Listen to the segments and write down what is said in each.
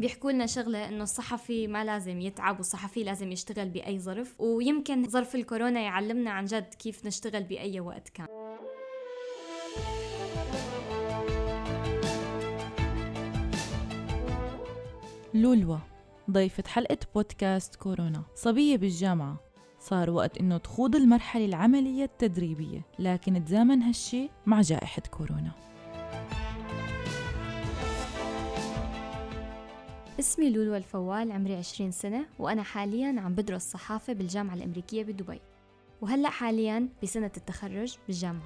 بيحكوا لنا شغلة إنه الصحفي ما لازم يتعب والصحفي لازم يشتغل بأي ظرف، ويمكن ظرف الكورونا يعلمنا عن جد كيف نشتغل بأي وقت كان. لولوى ضيفة حلقة بودكاست كورونا، صبية بالجامعة صار وقت إنه تخوض المرحلة العملية التدريبية، لكن تزامن هالشي مع جائحة كورونا. اسمي لولوى الفوال، عمري 20 سنة، وأنا حالياً عم بدرس صحافة بالجامعة الأمريكية بدبي، وهلأ حالياً بسنة التخرج بالجامعة.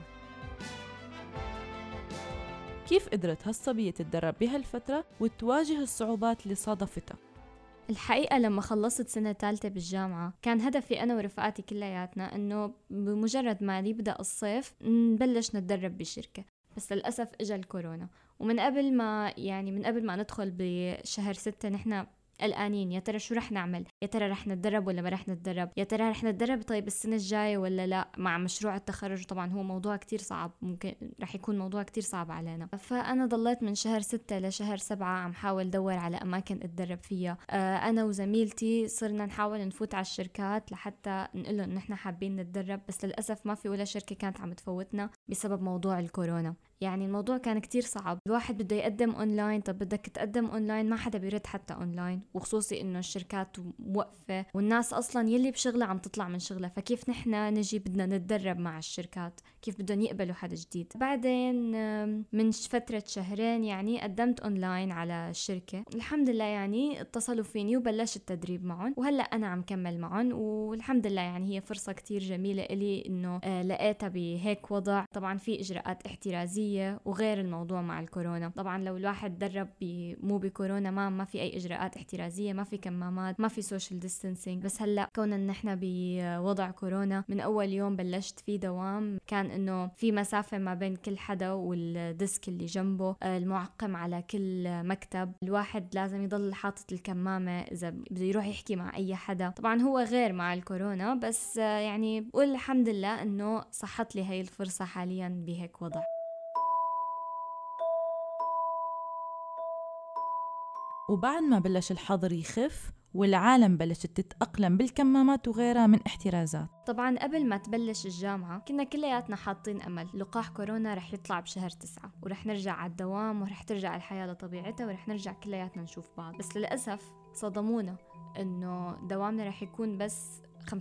كيف قدرت هالصبية تتدرب بهالفترة وتواجه الصعوبات اللي صادفتها؟ الحقيقة لما خلصت سنة ثالثة بالجامعة كان هدفي أنا ورفقاتي كلياتنا إنه بمجرد ما يبدأ الصيف نبلش نتدرب بشركة، بس للأسف إجا الكورونا. ومن قبل ما ندخل بشهر 6 نحنا قلقانين، يا ترى شو رح نعمل؟ يا ترى رح نتدرب ولا ما رح نتدرب؟ يا ترى رح نتدرب طيب السنة الجاية ولا لا؟ مع مشروع التخرج طبعا هو موضوع كتير صعب، ممكن رح يكون موضوع كتير صعب علينا. فأنا ضليت من شهر 6 لشهر 7 عم حاول دور على أماكن أتدرب فيها. أنا وزميلتي صرنا نحاول نفوت على الشركات لحتى نقول إن إحنا حابين نتدرب، بس للأسف ما في ولا شركة كانت عم تفوتنا بسبب موضوع الكورونا. يعني الموضوع كان كتير صعب، الواحد بده يقدم أونلاين، طب بدك تقدم أونلاين ما حدا بيرد حتى أونلاين، وخصوصي إنه الشركات موقفة والناس أصلاً يلي بشغلة عم تطلع من شغلة، فكيف نحنا نجي بدنا نتدرب مع الشركات؟ كيف بدهم يقبلوا حدا جديد؟ بعدين من فترة شهرين يعني قدمت أونلاين على الشركة، الحمد لله يعني اتصلوا فيني وبلشت التدريب معهم، وهلأ أنا عم كمل معهم، والحمد لله يعني هي فرصة كتير جميلة إلي إنه لقيتها بهيك وضع. طبعاً في إجراءات احترازية وغير الموضوع مع الكورونا، طبعا لو الواحد درب مو بكورونا ما في اي اجراءات احترازيه، ما في كمامات، ما في سوشيال ديستانسينج. بس هلا كوننا ان احنا بوضع كورونا، من اول يوم بلشت في دوام كان انه في مسافه ما بين كل حدا والديسك اللي جنبه، المعقم على كل مكتب، الواحد لازم يضل حاطط الكمامه اذا بده يروح يحكي مع اي حدا. طبعا هو غير مع الكورونا، بس يعني بقول الحمد لله انه صحت لي هاي الفرصه حاليا بهيك وضع. وبعد ما بلش الحظر يخف والعالم بلشت تتأقلم بالكمامات وغيرها من احترازات، طبعا قبل ما تبلش الجامعة كنا كلياتنا حاطين أمل لقاح كورونا رح يطلع بشهر 9 ورح نرجع على الدوام ورح ترجع الحياة لطبيعتها ورح نرجع كلياتنا نشوف بعض. بس للأسف صدمونا إنه دوامنا رح يكون بس 25%،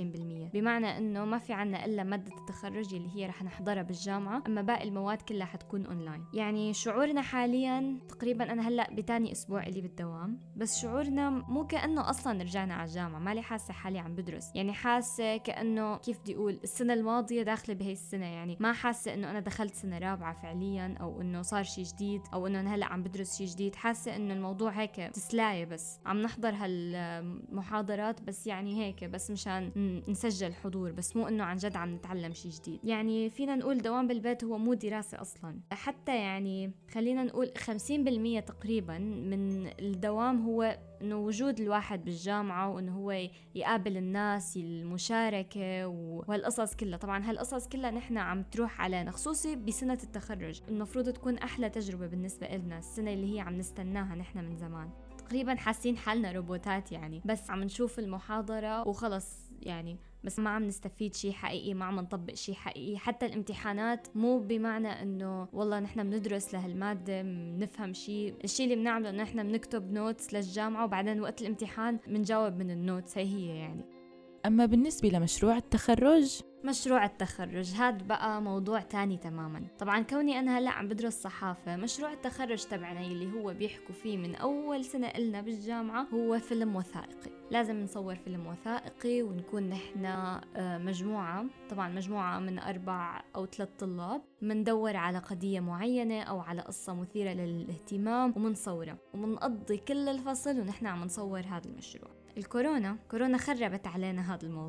بمعنى إنه ما في عنا إلا مادة التخرج اللي هي رح نحضرها بالجامعة، أما باقي المواد كلها حتكون أونلاين. يعني شعورنا حاليا تقريبا أنا هلأ بتاني أسبوع اللي بالدوام، بس شعورنا مو كأنه أصلا رجعنا على الجامعة، مالي حاسة حالي عم بدرس، يعني حاسة كأنه كيف بدي أقول السنة الماضية داخلة بهي السنة، يعني ما حاسة إنه أنا دخلت سنة رابعة فعليا، أو إنه صار شي جديد، أو إنه أنا هلأ عم بدرس شي جديد. حاسة إنه الموضوع هيك تسلاية، بس عم نحضر هالمحاضرات بس يعني هيك بس مشان نسجل حضور، بس مو انه عن جد عم نتعلم شيء جديد. يعني فينا نقول دوام بالبيت هو مو دراسة اصلا، حتى يعني خلينا نقول 50% تقريبا من الدوام هو انه وجود الواحد بالجامعة، وانه هو يقابل الناس، المشاركة وهالقصص كلها. طبعا هالقصص كلها نحن عم تروح علينا، خصوصي بسنة التخرج المفروض تكون احلى تجربة بالنسبة لنا، السنة اللي هي عم نستناها نحن من زمان. تقريبا حاسين حالنا روبوتات، يعني بس عم نشوف المحاضرة وخلص، يعني بس ما عم نستفيد شيء حقيقي، ما عم نطبق شيء حقيقي. حتى الامتحانات مو بمعنى انه والله نحن بندرس لهالمادة بنفهم شيء، الشيء اللي بنعمله انه نحن بنكتب نوتس للجامعة وبعدين وقت الامتحان بنجاوب من النوتس، هي يعني. أما بالنسبة لمشروع التخرج، مشروع التخرج هاد بقى موضوع تاني تماما. طبعا كوني أنا هلأ عم بدرس صحافة، مشروع التخرج تبعنا اللي هو بيحكوا فيه من أول سنة إلنا بالجامعة هو فيلم وثائقي. لازم نصور فيلم وثائقي ونكون نحنا مجموعة، طبعا مجموعة من 4 أو 3 طلاب، مندور على قضية معينة أو على قصة مثيرة للاهتمام ومنصورة، ومنقضي كل الفصل ونحن عم نصور هذا المشروع. الكورونا خربت علينا هذا الموضوع،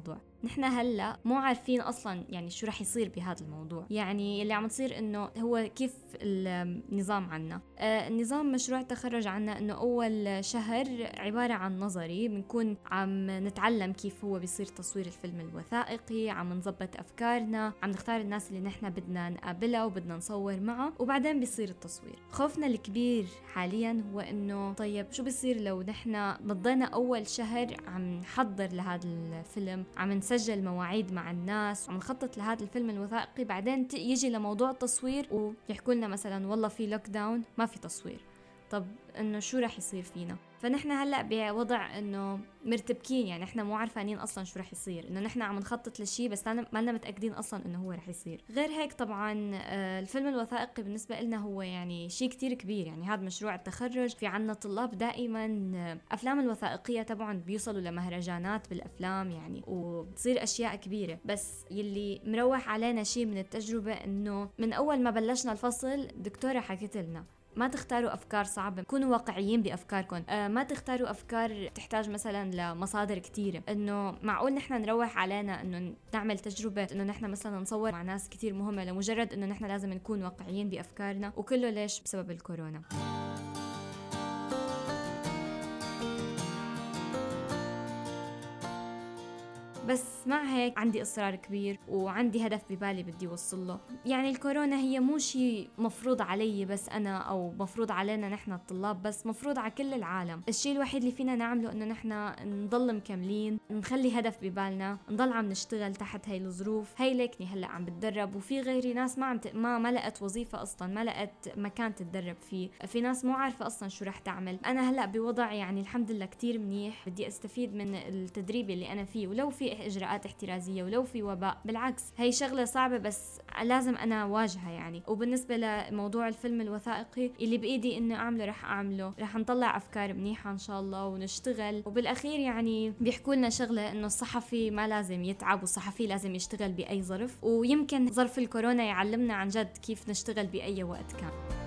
نحن هلأ مو عارفين أصلا يعني شو رح يصير بهذا الموضوع. يعني اللي عم تصير إنه هو كيف النظام عنا. النظام مشروع التخرج عنا إنه أول شهر عبارة عن نظري، بنكون عم نتعلم كيف هو بيصير تصوير الفيلم الوثائقي، عم نظبط أفكارنا، عم نختار الناس اللي نحن بدنا نقابلها وبدنا نصور معها، وبعدين بيصير التصوير. خوفنا الكبير حاليا هو إنه طيب شو بيصير لو نحن بضينا أول شهر عم نحضر لهذا الفيلم، عم نسجل مواعيد مع الناس، عم نخطط لهذا الفيلم الوثائقي، بعدين يجي لموضوع التصوير ويحكوا لنا مثلا والله في لوك داون ما في تصوير. طب انه شو رح يصير فينا؟ فنحن هلأ بوضع انه مرتبكين، يعني احنا مو عارفانين اصلا شو رح يصير، انه نحن عم نخطط لشيء بس ما لنا متأكدين اصلا انه هو رح يصير. غير هيك طبعا الفيلم الوثائقي بالنسبة لنا هو يعني شيء كتير كبير، يعني هذا مشروع التخرج. في عنا طلاب دائما افلام الوثائقية طبعا بيوصلوا لمهرجانات بالافلام يعني، وبتصير اشياء كبيرة. بس يلي مروح علينا شيء من التجربة انه من اول ما بلشنا الفصل دكتورة حكت لنا ما تختاروا أفكار صعبة، كونوا واقعيين بأفكاركم، ما تختاروا أفكار تحتاج مثلا لمصادر كتيرة. إنه معقول نحن نروح علينا إنه نعمل تجربة إنه نحن مثلا نصور مع ناس كتير مهمة لمجرد إنه نحن لازم نكون واقعيين بأفكارنا، وكله ليش؟ بسبب الكورونا. بس مع هيك عندي إصرار كبير وعندي هدف ببالي بدي وصله. يعني الكورونا هي مو شيء مفروض علي بس أنا، أو مفروض علينا نحن الطلاب بس، مفروض على كل العالم. الشيء الوحيد اللي فينا نعمله إنه نحن نضل مكملين، نخلي هدف ببالنا، نضل عم نشتغل تحت هاي الظروف. هاي ليكني هلأ عم بتدرب، وفي غيري ناس ما لقت وظيفة أصلا، ما لقت مكان تتدرب فيه. في ناس مو عارفة أصلا شو رح تعمل. أنا هلأ بوضع يعني الحمد لله كتير منيح، بدي أستفيد من التدريب اللي أنا فيه، ولو في إجراءات احترازية ولو في وباء، بالعكس هي شغلة صعبة بس لازم أنا واجهها يعني. وبالنسبة لموضوع الفيلم الوثائقي اللي بإيدي إني أعمله رح نطلع أفكار منيحة إن شاء الله ونشتغل. وبالأخير يعني بيحكوا لنا شغلة إنه الصحفي ما لازم يتعب، والصحفي لازم يشتغل بأي ظرف، ويمكن ظرف الكورونا يعلمنا عن جد كيف نشتغل بأي وقت كان.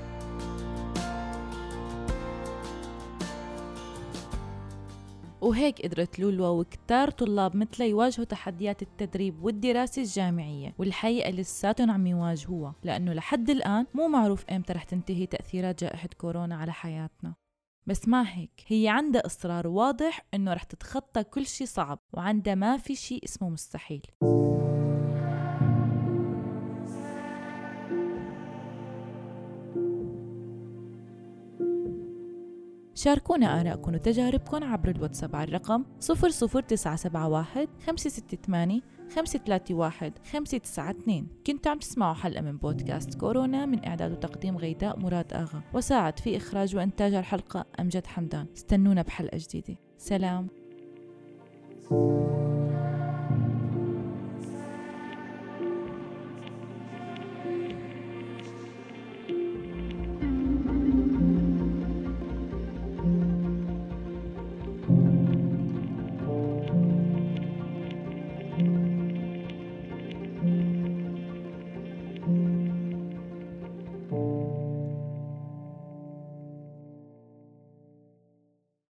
وهيك قدرت لولوا وكتار طلاب مثلها يواجهوا تحديات التدريب والدراسة الجامعية، والحقيقة لساتهم عم يواجهوها، لأنه لحد الآن مو معروف إمتى رح تنتهي تأثيرات جائحة كورونا على حياتنا. بس مع هيك هي عندها إصرار واضح إنه رح تتخطى كل شي صعب، وعندها ما في شي اسمه مستحيل. شاركونا آراءكم وتجاربكم عبر الواتساب على الرقم 00971 568 531 592. كنتوا عم تسمعوا حلقة من بودكاست كورونا من إعداد وتقديم غيداء مراد آغا، وساعد في إخراج وإنتاج الحلقة أمجد حمدان. استنونا بحلقة جديدة. سلام.